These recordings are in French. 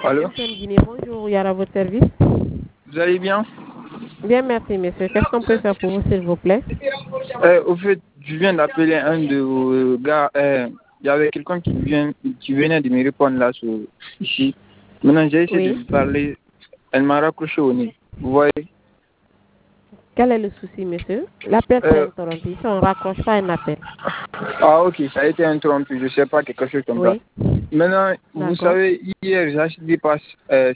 Allô? FM Guinée, bonjour, Yara, votre service. Vous allez bien? Bien, merci, monsieur. Qu'est-ce qu'on peut faire pour vous, s'il vous plaît? Au fait, je viens d'appeler un de vos gars. Il y avait quelqu'un qui venait de me répondre là ici. Maintenant, j'ai essayé de Oui. lui parler. Elle m'a raccroché au nez. Vous voyez? Quel est le souci, monsieur? L'appel s'est interrompu. Ici, on ne raccroche pas un appel. Ah, ok, ça a été interrompu. Je ne sais pas, quelque chose comme ça. Oui. Maintenant, vous D'accord. savez, hier, j'ai acheté des passes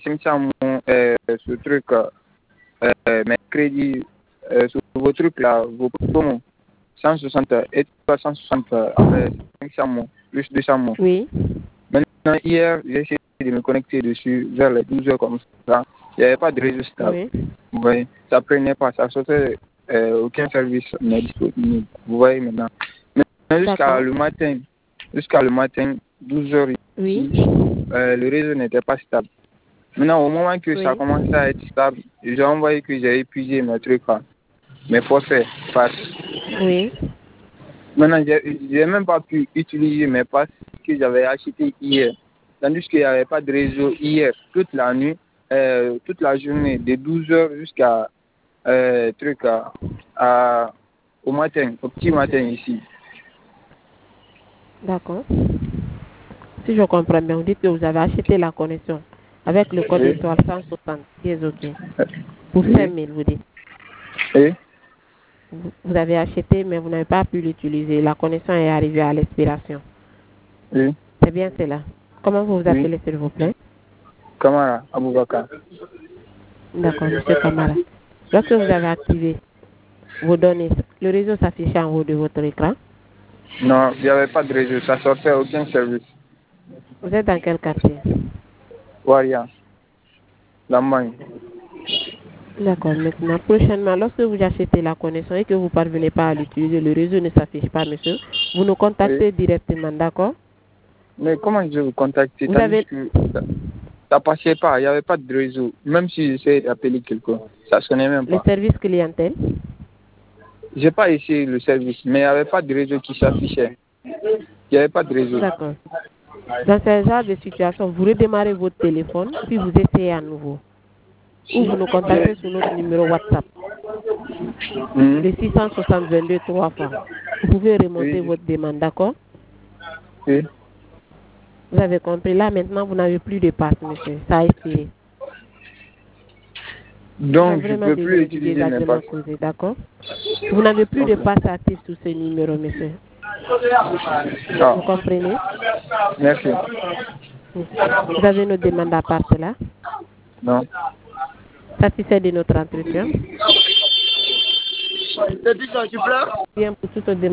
ce truc, mercredi, sur vos trucs là, vos promos. 160 et pas 160 avec 500 mots, plus 200 mots. Oui. Maintenant, hier, j'ai essayé de me connecter dessus vers les 12 heures comme ça. Il n'y avait pas de réseau stable. Oui. Vous voyez, ça prenait pas, ça sortait aucun service n'est disponible. Vous voyez maintenant. Maintenant jusqu'à le matin, 12 heures Oui. ici, le réseau n'était pas stable. Maintenant, au moment que ça a Oui. commencé à être stable, j'ai envoyé que j'ai épuisé mes trucs, mes forfaits, passes. Oui. Maintenant, j'ai même pas pu utiliser mes passes que j'avais achetées hier. Tandis qu'il n'y avait pas de réseau hier, toute la nuit, toute la journée, de 12 heures jusqu'à au matin, au petit matin ici. D'accord. Si je comprends bien, vous dites que vous avez acheté la connexion avec le code Oui. étoile 160, qui est OK. Pour Oui. 5 000, vous dites. Oui. Vous avez acheté, mais vous n'avez pas pu l'utiliser. La connexion est arrivée à l'expiration. Oui. C'est bien cela. Comment vous vous Oui. appelez, s'il vous plaît? Kamara Aboubakar. D'accord, monsieur Kamara. Lorsque vous avez activé vos données, le réseau s'affichait en haut de votre écran. Non, il n'y avait pas de réseau, ça sortait aucun service. Vous êtes dans quel quartier? Waria, l'Allemagne. D'accord, maintenant, prochainement, lorsque vous achetez la connexion et que vous ne parvenez pas à l'utiliser, le réseau ne s'affiche pas, monsieur, vous nous contactez Oui. directement, d'accord? Mais comment je vais vous contacter Vous tandis avez... que ça passait pas, il n'y avait pas de réseau. Même si j'essayais d'appeler quelqu'un, ça sonnait même le pas. service clientèle? J'ai pas essayé le service, mais il n'y avait pas de réseau qui s'affichait. Il n'y avait pas de réseau. D'accord. Dans ce genre de situation, vous redémarrez votre téléphone, puis vous essayez à nouveau. Ou vous nous contactez sur notre numéro WhatsApp, le 660 3 fois. Vous pouvez remonter Oui. votre demande, d'accord? Oui. Vous avez compris. Là, maintenant, vous n'avez plus de passe, monsieur. Ça a expiré. Donc, je ne Vraiment peux plus désolé du utiliser mes désagrément passes. causé, d'accord? Vous n'avez plus de Ok. passe active sur ce numéro, monsieur. Ah. Vous comprenez? Merci. Vous avez une demande à part cela? Non. Satisfait de notre entretien? T'as dit ça, tu pleures? Bien pour toute demande.